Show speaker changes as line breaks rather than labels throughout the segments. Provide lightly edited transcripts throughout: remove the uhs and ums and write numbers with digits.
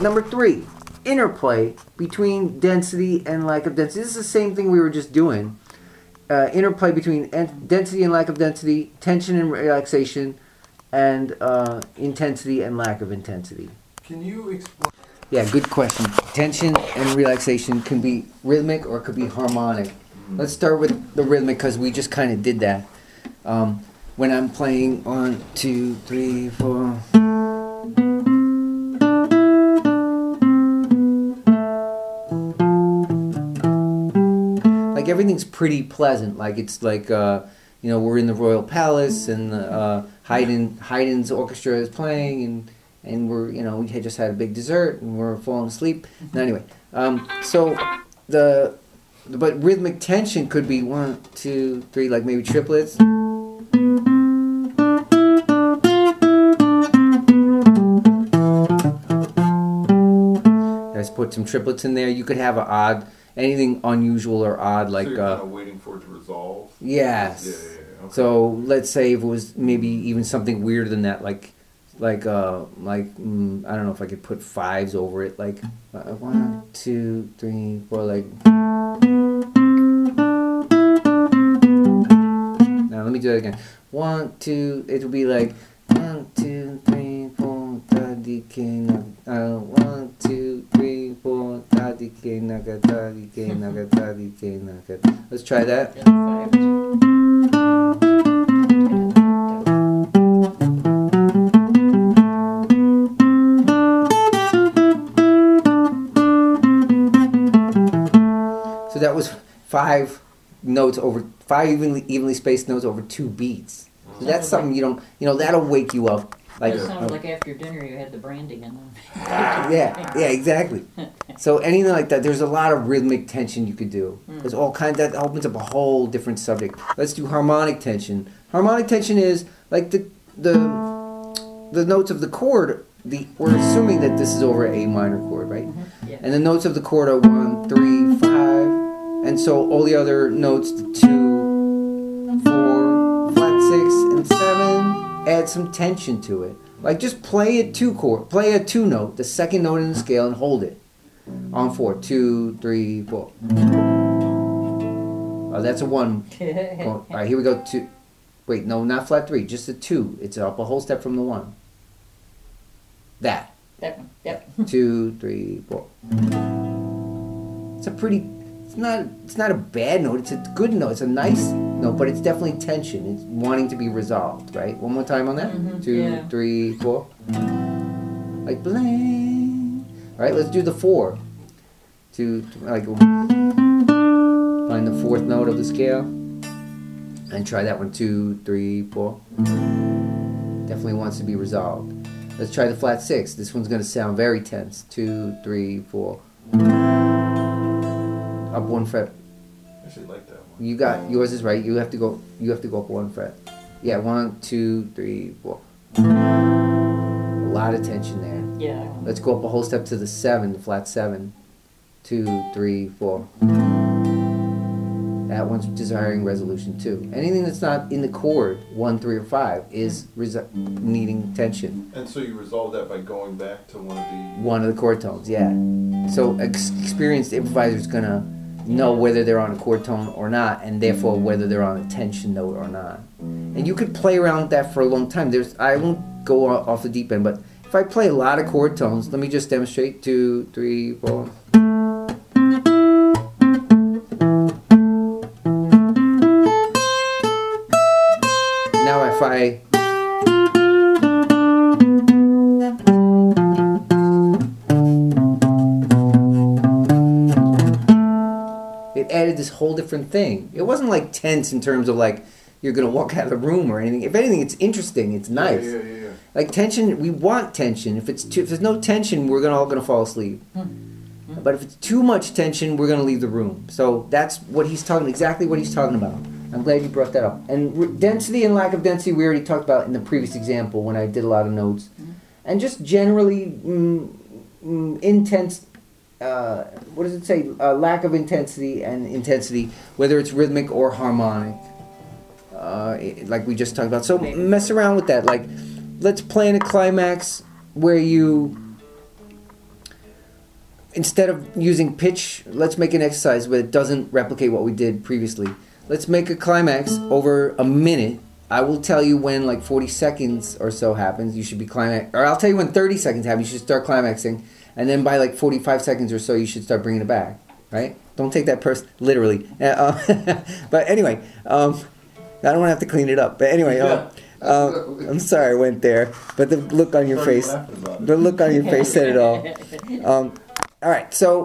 Number 3, interplay between density and lack of density. This is the same thing we were just doing. Interplay between density and lack of density, tension and relaxation, and intensity and lack of intensity.
Can you explain?
Yeah, good question. Tension and relaxation can be rhythmic or it could be harmonic. Let's start with the rhythmic because we just kind of did that. When I'm playing 1, 2, 3, 4. Like everything's pretty pleasant. Like it's like we're in the Royal Palace and Haydn's orchestra is playing and we're we had just had a big dessert and we're falling asleep. Anyway, but rhythmic tension could be 1, 2, 3, like maybe triplets. Let's put some triplets in there. You could have anything unusual or odd, like.
So you're kind of waiting for it to resolve.
Yes.
Yeah. Okay.
So let's say if it was maybe even something weirder than that, like I don't know if I could put 5s over it, like 1, 2, 3, 4, like. Now let me do that again. 1, 2. It would be like 1, 2, 3, 4. 1, 2, 3, 4. Let's try that. So that was 5 notes over 5 evenly spaced notes over 2 beats. So that's something that'll wake you up. Like,
it sounded like after dinner you had the branding in them.
Yeah, exactly. So anything like that, there's a lot of rhythmic tension you could do. There's all kinds that opens up a whole different subject. Let's do harmonic tension. Harmonic tension is like the notes of the chord. We're assuming that this is over an A minor chord, right?
Yeah.
And the notes of the chord are 1, 3, 5, and so all the other notes, 2, 4, flat 6, and 7. Add some tension to it. Like just play a 2 note, the second note in the scale, and hold it on 4. 2, 3, 4. Oh, that's a 1. All right, here we go. 2. Wait, no, not flat 3, just a 2. It's up a whole step from the 1. That.
That one. Yep.
2, 3, 4. It's not a bad note. It's a good note. It's a nice note, but it's definitely tension. It's wanting to be resolved, right? One more time on that. 2, 3, 4. Like bling. All right, let's do the 4. Like find the 4th note of the scale and try that one. 2, 3, 4. Definitely wants to be resolved. Let's try the flat 6. This one's going to sound very tense. 2, 3, 4. Up 1 fret.
I actually like that one.
You got yours is right. You have to go up 1 fret. Yeah, 1, 2, 3, 4. A lot of tension there.
Yeah.
Let's go up a whole step to the 7, the flat 7. 2, 3, 4. That one's desiring resolution too. Anything that's not in the chord 1, 3, or 5 is needing tension.
And so you resolve that by going back to
one of the chord tones. Yeah. So experienced improviser's gonna know whether they're on a chord tone or not, and therefore whether they're on a tension note or not. And you could play around with that for a long time. I won't go off the deep end, but if I play a lot of chord tones, let me just demonstrate. 2, 3, 4. Now if I it added this whole different thing. It wasn't like tense in terms of like you're gonna walk out of the room or anything. If anything, it's interesting. It's nice.
Yeah.
Like tension, we want tension. If there's no tension, we're all gonna fall asleep. But if it's too much tension, we're gonna leave the room. So that's what exactly what he's talking about. I'm glad you brought that up. And density and lack of density, we already talked about in the previous example when I did a lot of notes. And just generally intense. What does it say? Lack of intensity and intensity, whether it's rhythmic or harmonic, like we just talked about. So mess around with that. Like, let's plan a climax where you instead of using pitch, let's make an exercise where it doesn't replicate what we did previously. Let's make a climax over a minute. I will tell you when like 40 seconds or so happens, you should be climax. Or I'll tell you when 30 seconds happen, you should start climaxing. And then by like 45 seconds or so, you should start bringing it back. Right? Don't take that literally. But anyway, I don't want to have to clean it up. But anyway, I'm sorry I went there. But the look on your face, said it all. All right, so,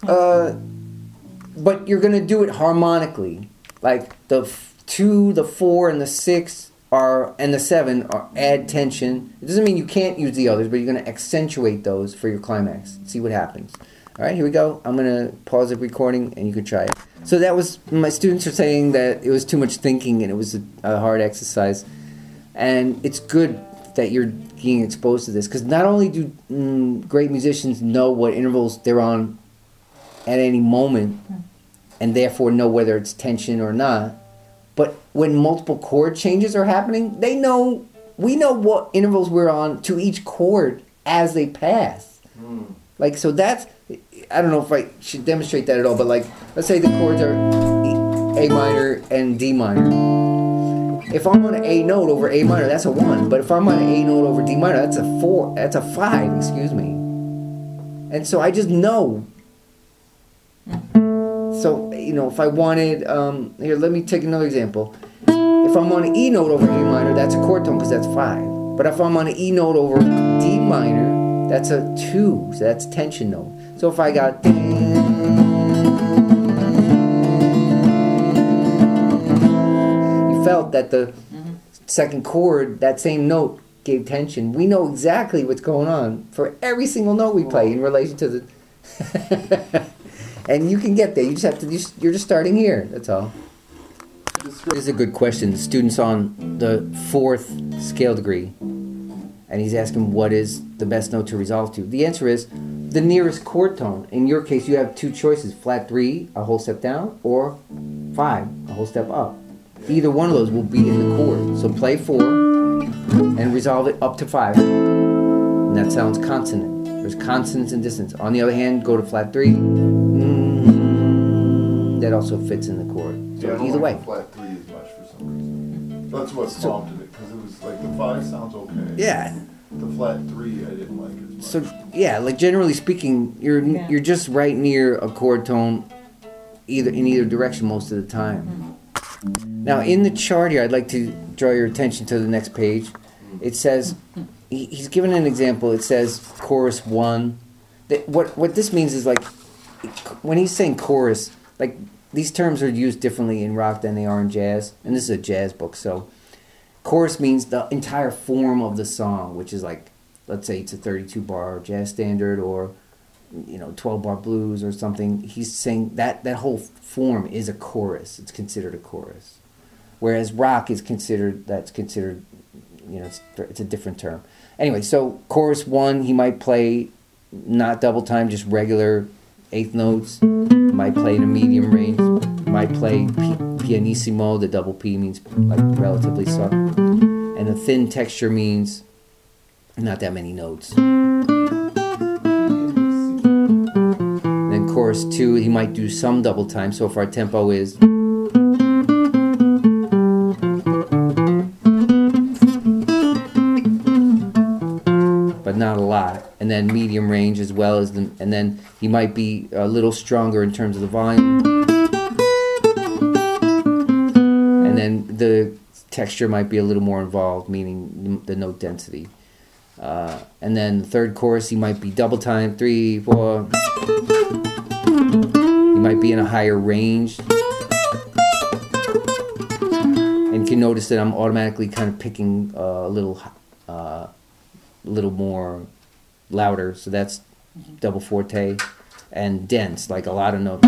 but you're going to do it harmonically. Like the 2, the 4, and the 6 and the 7 add tension. It doesn't mean you can't use the others, but you're going to accentuate those for your climax. See what happens. All right, here we go. I'm going to pause the recording, and you can try it. So that was, my students are saying that it was too much thinking, and it was a hard exercise. And it's good that you're being exposed to this, because not only do great musicians know what intervals they're on at any moment, and therefore know whether it's tension or not, but when multiple chord changes are happening, we know what intervals we're on to each chord as they pass. Like, so that's, I don't know if I should demonstrate that at all, but like, let's say the chords are A minor and D minor. If I'm on an A note over A minor, that's a 1. But if I'm on an A note over D minor, that's a 4. That's a 5, excuse me. And so I just know. So, if I wanted, here, let me take another example. If I'm on an E note over A minor, that's a chord tone because that's 5. But if I'm on an E note over D minor, that's a 2. So that's tension note. So if I got... felt that the second chord, that same note, gave tension. We know exactly what's going on for every single note we play in relation to the... And you can get there. You just have to... You're just starting here. That's all. This is a good question. The student's on the 4th scale degree, and he's asking what is the best note to resolve to. The answer is the nearest chord tone. In your case, you have 2 choices. Flat 3, a whole step down, or 5, a whole step up. Either one of those will be in the chord. So play 4 and resolve it up to 5. And that sounds consonant. There's consonance and dissonance. On the other hand, go to flat 3. That also fits in the chord. So
I don't
either
like
way.
the flat 3 as much for some reason. That's what prompted it, because it was like the 5 sounds okay.
Yeah.
The flat 3 I didn't like as much.
So yeah, like generally speaking, you're just right near a chord tone, in either direction most of the time. Now, in the chart here, I'd like to draw your attention to the next page. It says, he's given an example. It says chorus 1. What this means is, like, when he's saying chorus, like, these terms are used differently in rock than they are in jazz. And this is a jazz book, so chorus means the entire form of the song, which is like, let's say it's a 32-bar jazz standard or 12-bar blues or something. He's saying that whole form is a chorus. It's considered a chorus. Whereas rock is considered, it's a different term. Anyway, so chorus 1, he might play not double time, just regular 8th notes. Might play in a medium range. Might play pianissimo. The double P means like relatively soft. And the thin texture means not that many notes. Then chorus 2, he might do some double time. So if our tempo is... but not a lot. And then medium range as well as and then he might be a little stronger in terms of the volume. And then the texture might be a little more involved, meaning the note density. And then the third chorus, he might be double time, 3, 4. He might be in a higher range. And you can notice that I'm automatically kind of picking a little more louder, so that's double forte, and dense, like a lot of notes.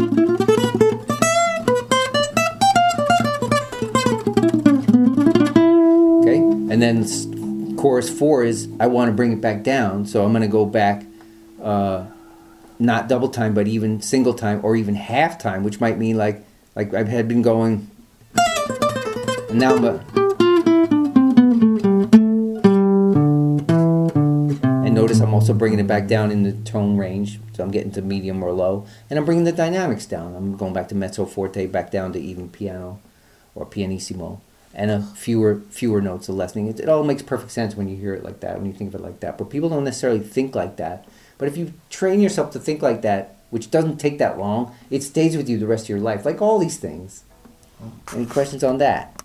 Okay, and then chorus 4 is I want to bring it back down, so I'm going to go back, not double time, but even single time, or even half time, which might mean like I had been going, and now I'm notice I'm also bringing it back down in the tone range, so I'm getting to medium or low, and I'm bringing the dynamics down. I'm going back to mezzo forte, back down to even piano or pianissimo, and a fewer notes of lessening. It all makes perfect sense when you hear it like that, when you think of it like that. But people don't necessarily think like that. But if you train yourself to think like that, which doesn't take that long, it stays with you the rest of your life, like all these things. Any questions on that?